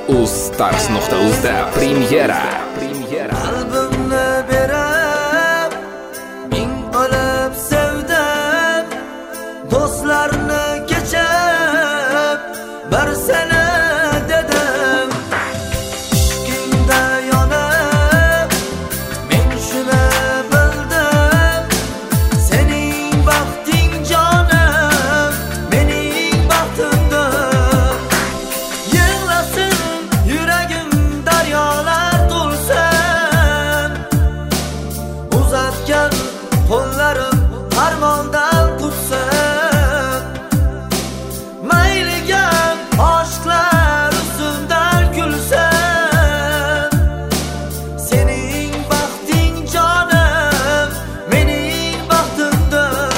Stars.uz'da premyera. Qalbimni berib, ming olib sevdim, do'stlarni kechib, bir seni dedim. Ishqingda yonib, men shuni bildim, sening baxting jonim, mening baxtimdir. Yig'lasin yuragim daryolar to'lsin, uzatgan qo'llarim armondan qutsin. Mayliga oshqlar ustidan kulsin, sening baxting jonim, mening baxtimdir.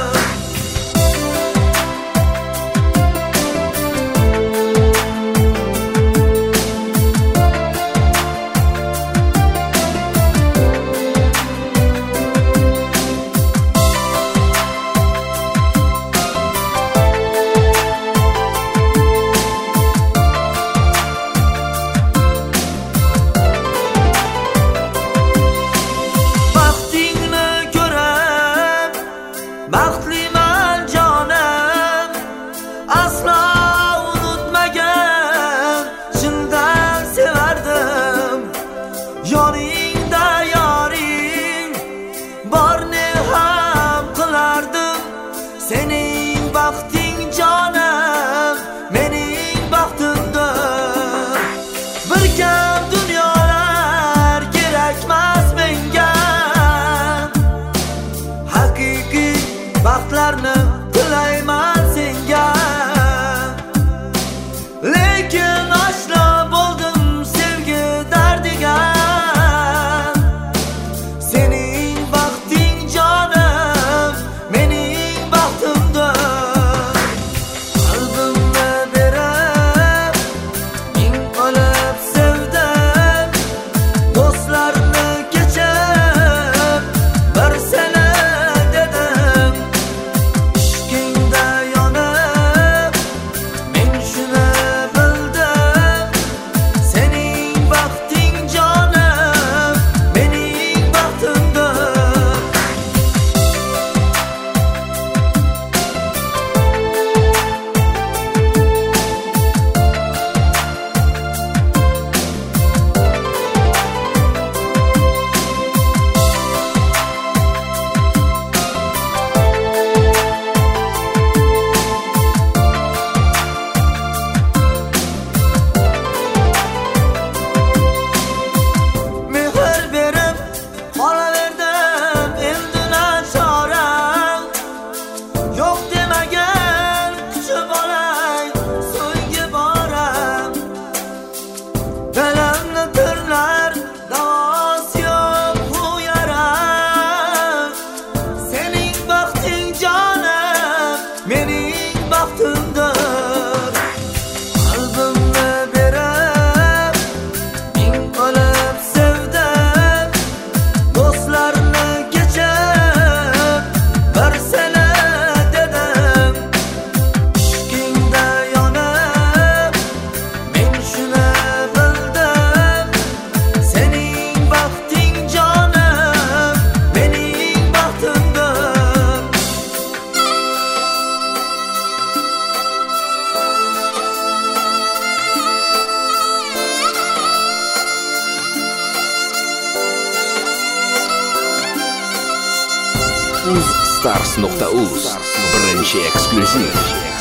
Baxtingni ko'rib, baxtliman jonim, aslo unutmagan, chindan sevardim. Yoningda yoring borni ham qilardim, sening baxting jonim, mening baxtimdir. Bir kam dunyolar kerakmas menga, haqiqiy baxtlarni tilayman senga. Lekin oshno bo'ldim sevgi dardiga, sening baxting jonim, mening baxtimdir. Qalbimni berib, ming olib sevdim, do'stlarni kechib, bir seni dedim. Ishqingda yonib, men shuni bildim, sening baxting jonim, mening baxtimdir. Mehr berib qolaverdim endi nachoram, yo'q demagan kuchib olay so'nggi boram. Belamni tirnar davosi yo'q bu yaram, sening baxting jonim, mening baxtimdir. Qalbimni berib, ming olib sevdim, do'stlarni kechib, bir seni dedim. Ishqingda yonib, men shuni bildim, sening baxting jonim, mening baxtimdir. Stars.uz birinchi eksklyuziv.